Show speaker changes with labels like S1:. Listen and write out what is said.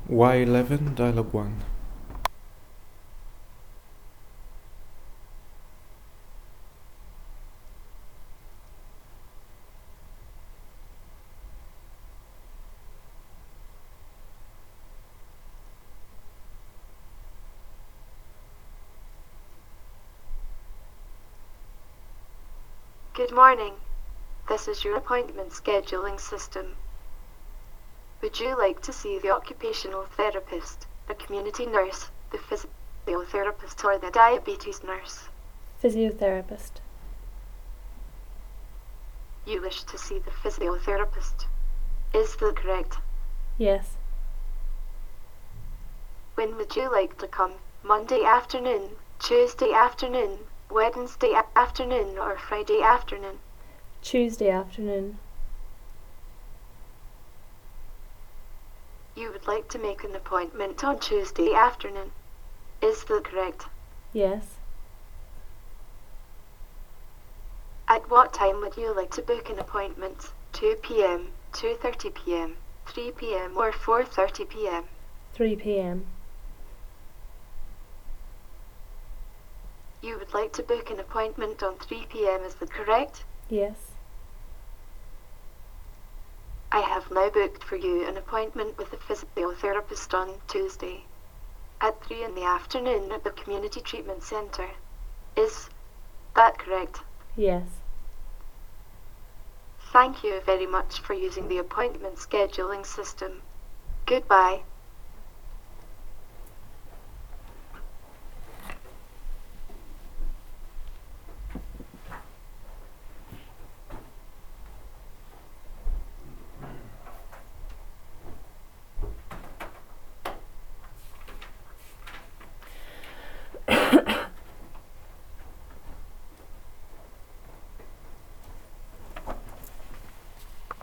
S1: Y11, dialogue 1.
S2: Good morning. This is your appointment scheduling system. Would you like to see the occupational therapist, the community nurse, the physiotherapist, or the diabetes nurse?
S3: Physiotherapist.
S2: You wish to see the physiotherapist. Is that correct?
S3: Yes.
S2: When would you like to come? Monday afternoon, Tuesday afternoon, Wednesday afternoon, or Friday afternoon?
S3: Tuesday afternoon.
S2: You would like to make an appointment on Tuesday afternoon. Is that correct?
S3: Yes.
S2: At what time would you like to book an appointment? 2 p.m., 2:30 p.m., 3 p.m. or 4:30 p.m.?
S3: 3 p.m.
S2: You would like to book an appointment on 3 p.m., is that correct?
S3: Yes.
S2: I have now booked for you an appointment with a physiotherapist on Tuesday at 3 in the afternoon at the Community Treatment Centre. Is that correct?
S3: Yes.
S2: Thank you very much for using the appointment scheduling system. Goodbye.